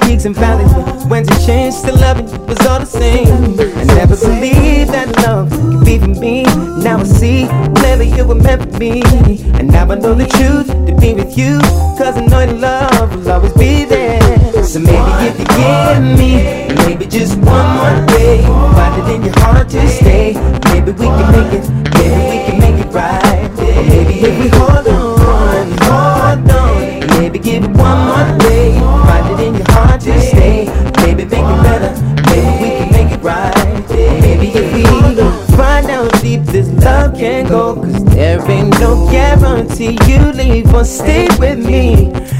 peaks and valleys, but when you changed, still loving you was all the same. I never believed that love could be for me. Now I see, never you were meant for me. And now I know the truth to be with you, cause I know your love will always be there. So maybe if you give me, maybe just one more day, find it in your heart to stay. Maybe we can make it, maybe we can make it right. Or maybe if we hold on, and maybe give it one more day, find it in your heart to stay. Maybe make it better, maybe we can make it right. Or maybe if we find out how deep this love can go, cause there ain't no guarantee you leave or stay with me.